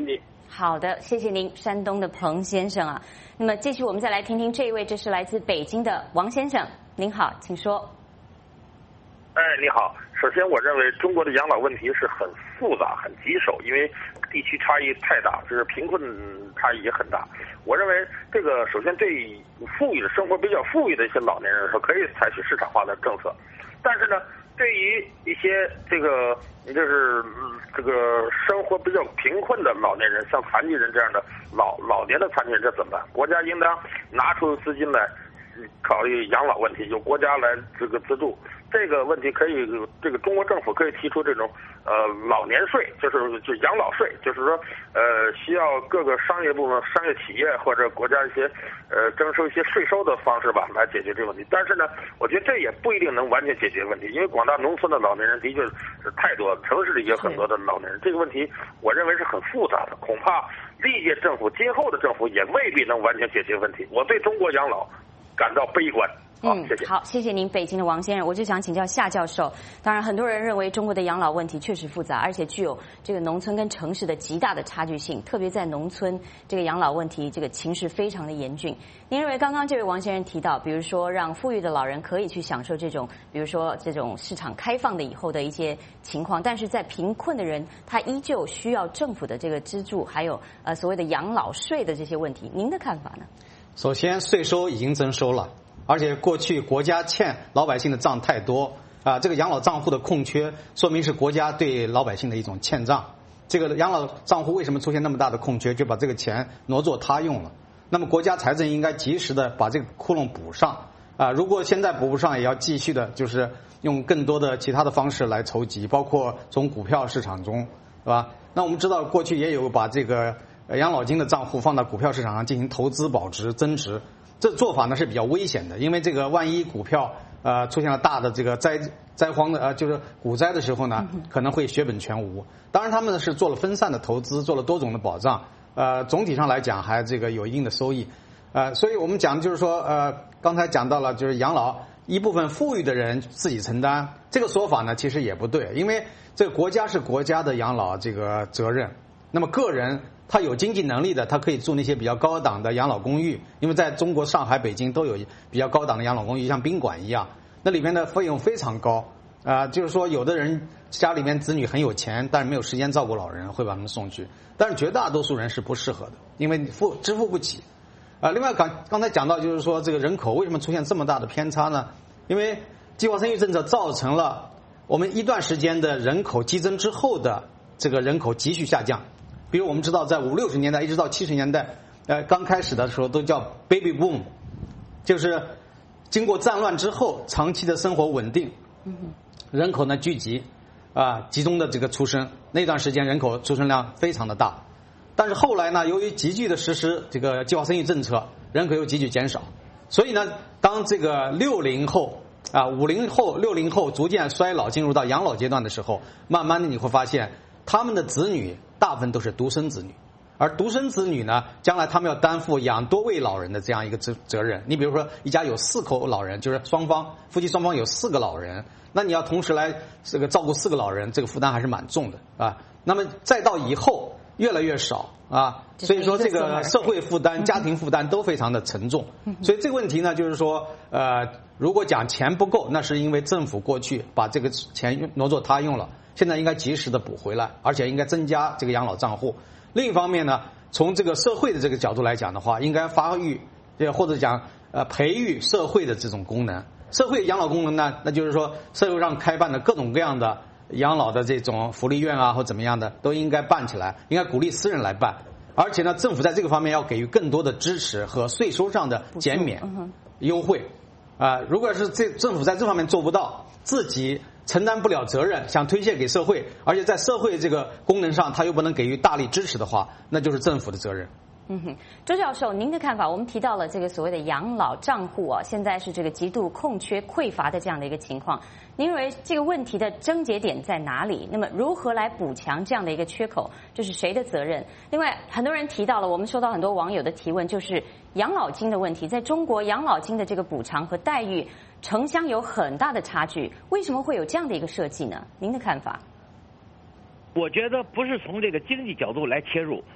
好的，谢谢您，山东的彭先生啊。那么继续，我们再来听听这一位，这是来自北京的王先生。您好，请说。
你好。首先，我认为中国的养老问题是很复杂、很棘手，因为地区差异太大，就是贫困差异也很大。我认为这个首先对富裕的生活比较富裕的一些老年人说，可以采取市场化的政策，但是呢，对于一些就是这个生活比较贫困的老年人，像残疾人这样的老年的残疾人，这怎么办？国家应当拿出资金来考虑养老问题，由国家来这个资助。这个问题可以，这个中国政府可以提出这种老年税，就是养老税，就是说需要各个商业部门、商业企业或者国家一些征收一些税收的方式吧，来解决这个问题。但是呢，我觉得这也不一定能完全解决问题，因为广大农村的老年人的确是太多，城市里也有很多的老年人。这个问题我认为是很复杂的，恐怕历届政府、今后的政府也未必能完全解决问题。我对中国养老感到悲观。谢谢。
好，谢谢您，北京的王先生。我就想请教夏教授，当然很多人认为中国的养老问题确实复杂，而且具有这个农村跟城市的极大的差距性，特别在农村，这个养老问题这个情势非常的严峻。您认为刚刚这位王先生提到，比如说让富裕的老人可以去享受这种，比如说这种市场开放的以后的一些情况，但是在贫困的人，他依旧需要政府的这个资助，还有所谓的养老税的这些问题，您的看法呢？
首先，税收已经增收了。而且过去国家欠老百姓的账太多啊，这个养老账户的空缺，说明是国家对老百姓的一种欠账。这个养老账户为什么出现那么大的空缺，就把这个钱挪作他用了。那么国家财政应该及时的把这个窟窿补上啊，如果现在补不上，也要继续的，就是用更多的其他的方式来筹集，包括从股票市场中，是吧？那我们知道过去也有把这个养老金的账户放到股票市场上进行投资保值增值。这做法呢是比较危险的，因为这个万一股票出现了大的这个灾荒的就是股灾的时候呢，可能会血本全无。当然他们是做了分散的投资，做了多种的保障，总体上来讲还这个有一定的收益。所以我们讲就是说刚才讲到了就是养老一部分富裕的人自己承担，这个说法呢其实也不对，因为这个国家是国家的养老这个责任，那么个人他有经济能力的，他可以住那些比较高档的养老公寓，因为在中国上海、北京都有比较高档的养老公寓，像宾馆一样，那里面的费用非常高就是说有的人家里面子女很有钱，但是没有时间照顾老人，会把他们送去，但是绝大多数人是不适合的，因为支付不起另外刚才讲到就是说这个人口为什么出现这么大的偏差呢？因为计划生育政策造成了我们一段时间的人口激增之后的这个人口急剧下降。比如我们知道在50、60年代一直到70年代刚开始的时候都叫 baby boom， 就是经过战乱之后长期的生活稳定，人口呢聚集集中的这个出生，那段时间人口出生量非常的大。但是后来呢，由于急剧的实施这个计划生育政策，人口又急剧减少，所以呢当这个60后50后60后逐渐衰老进入到养老阶段的时候，慢慢的你会发现他们的子女大部分都是独生子女，而独生子女呢，将来他们要担负养多位老人的这样一个责任。你比如说一家有4口老人，就是夫妻双方有4个老人，那你要同时来这个照顾4个老人，这个负担还是蛮重的那么再到以后越来越少所以说这个社会负担、家庭负担都非常的沉重。所以这个问题呢，就是说如果讲钱不够，那是因为政府过去把这个钱挪作他用了，现在应该及时的补回来，而且应该增加这个养老账户。另一方面呢，从这个社会的这个角度来讲的话，应该发育或者讲培育社会的这种功能。社会养老功能呢，那就是说社会上开办的各种各样的养老的这种福利院或怎么样的都应该办起来，应该鼓励私人来办。而且呢，政府在这个方面要给予更多的支持和税收上的减免优惠如果是政府在这方面做不到，自己承担不了责任，想推卸给社会，而且在社会这个功能上他又不能给予大力支持的话，那就是政府的责任。
周教授，您的看法？我们提到了这个所谓的养老账户现在是这个极度空缺匮乏的这样的一个情况。您认为这个问题的症结点在哪里？那么如何来补强这样的一个缺口？这是谁的责任？另外，很多人提到了，我们收到很多网友的提问，就是养老金的问题。在中国，养老金的这个补偿和待遇城乡有很大的差距，为什么会有这样的一个设计呢？您的看法？
我觉得不是从这个经济角度来切入。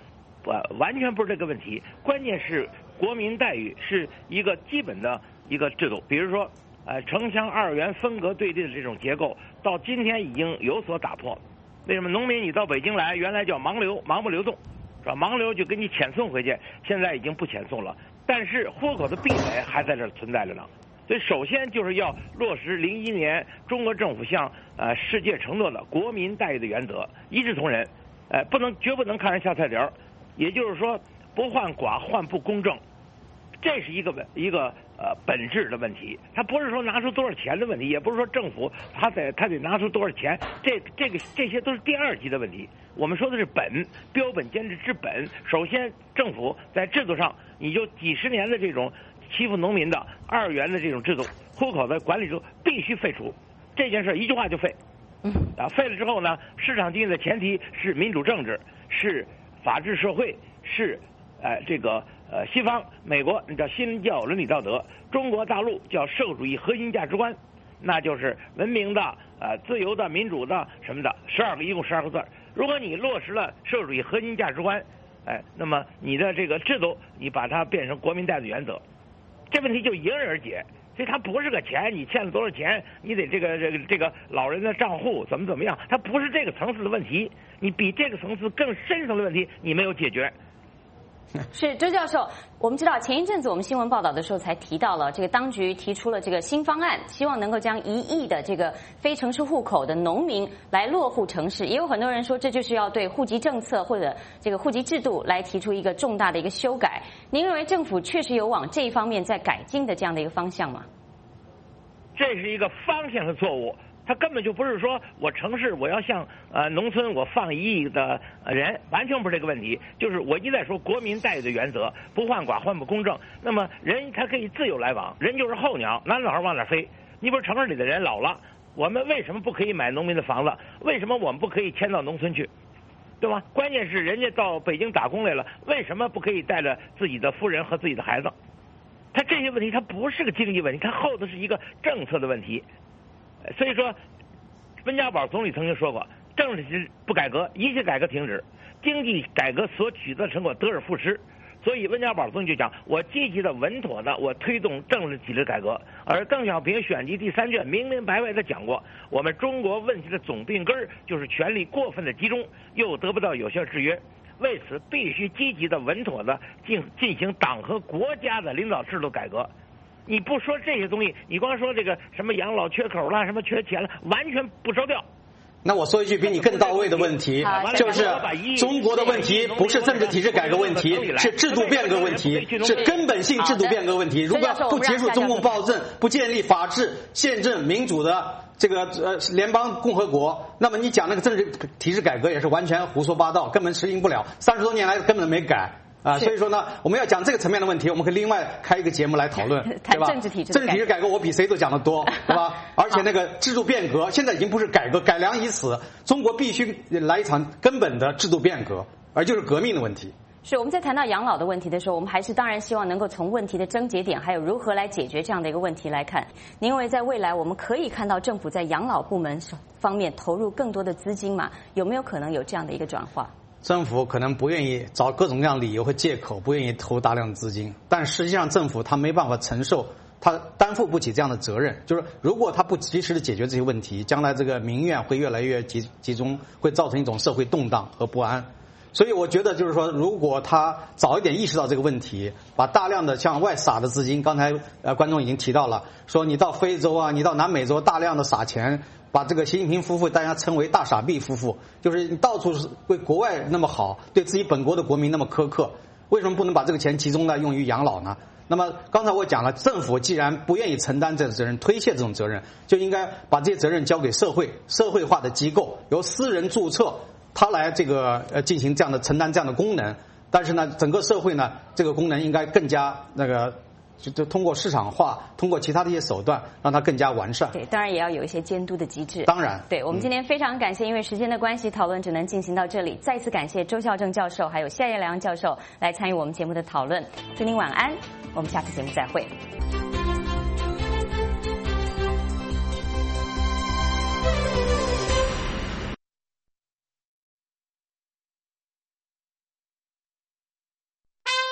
完全不是这个问题。关键是国民待遇是一个基本的一个制度，比如说城乡2元分隔对立的这种结构，到今天已经有所打破。为什么农民你到北京来，原来叫盲流，盲目流动，是吧？盲流就给你遣送回去，现在已经不遣送了。但是户口的壁垒还在这儿存在着呢。所以首先就是要落实01年中国政府向世界承诺的国民待遇的原则，一视同仁，绝不能看人下菜碟。也就是说，不患寡，患不公正，这是一个本质的问题。它不是说拿出多少钱的问题，也不是说政府他得拿出多少钱，这些都是第二级的问题。我们说的是本，标本兼治之本。首先，政府在制度上，你就几十年的这种欺负农民的2元的这种制度，户口的管理制度必须废除。这件事一句话就废。废了之后呢，市场经济的前提是民主政治，是法治社会，是西方美国叫新教伦理道德，中国大陆叫社会主义核心价值观，那就是文明的、自由的、民主的什么的一共12个字。如果你落实了社会主义核心价值观，那么你的这个制度，你把它变成国民待遇原则，这问题就迎刃而解。所以它不是个钱，你欠了多少钱，你得这个老人的账户怎么样，它不是这个层次的问题。你比这个层次更深层的问题，你没有解决。
是周教授，我们知道前一阵子我们新闻报道的时候才提到了这个当局提出了这个新方案，希望能够将1亿的这个非城市户口的农民来落户城市。也有很多人说这就是要对户籍政策或者这个户籍制度来提出一个重大的一个修改。您认为政府确实有往这一方面在改进的这样的一个方向吗？
这是一个方向的错误。他根本就不是说我城市我要向农村我放1亿的人，完全不是这个问题。就是我一再说国民待遇的原则，不患寡，患不公正。那么人他可以自由来往，人就是候鸟，哪老往哪飞。你不是城市里的人老了，我们为什么不可以买农民的房子？为什么我们不可以迁到农村去？对吧？关键是人家到北京打工来了，为什么不可以带着自己的夫人和自己的孩子？他这些问题，他不是个经济问题，他后头是一个政策的问题。所以说，温家宝总理曾经说过，政治不改革，一切改革停止；经济改革所取得成果得而复失。所以温家宝总理就讲，我积极的、稳妥的，我推动政治体制改革。而邓小平选集第3卷明明白白的讲过，我们中国问题的总病根就是权力过分的集中，又得不到有效制约。为此，必须积极的、稳妥的进行党和国家的领导制度改革。你不说这些东西，你光说这个什么养老缺口啦，什么缺钱了，完全不着调。
那我说一句比你更到位的问题，就是中国的问题不是政治体制改革问题，是制度变革问题，是根本性制度变革问题。如果不结束中共暴政，不建立法治、宪政、民主的这个联邦共和国，那么你讲那个政治体制改革也是完全胡说八道，根本实行不了。30多年来根本没改。所以说呢，我们要讲这个层面的问题，我们可以另外开一个节目来讨论，对吧？政治体制改革我比谁都讲得多，对吧？而且那个制度变革现在已经不是改革，改良已死，中国必须来一场根本的制度变革，而就是革命的问题。
是我们在谈到养老的问题的时候，我们还是当然希望能够从问题的症结点，还有如何来解决这样的一个问题来看。您认为在未来我们可以看到政府在养老部门方面投入更多的资金吗？有没有可能有这样的一个转化？
政府可能不愿意找各种各样理由和借口，不愿意投大量的资金，但实际上政府他没办法承受，他担负不起这样的责任。就是如果他不及时的解决这些问题，将来这个民怨会越来越集中，会造成一种社会动荡和不安。所以我觉得就是说，如果他早一点意识到这个问题，把大量的向外撒的资金，刚才观众已经提到了，说你到非洲啊，你到南美洲大量的撒钱，把这个习近平夫妇大家称为大傻逼夫妇，就是你到处为国外那么好，对自己本国的国民那么苛刻，为什么不能把这个钱集中来用于养老呢？那么刚才我讲了，政府既然不愿意承担这个责任，推卸这种责任，就应该把这些责任交给社会化的机构，由私人注册他来这个进行这样的承担这样的功能。但是呢，整个社会呢，这个功能应该更加那个就通过市场化，通过其他的一些手段，让它更加完善。
对，当然也要有一些监督的机制。
当然，
对，我们今天非常感谢，因为时间的关系，讨论只能进行到这里。再次感谢周孝正教授还有夏业良教授来参与我们节目的讨论。祝您晚安，我们下次节目再会。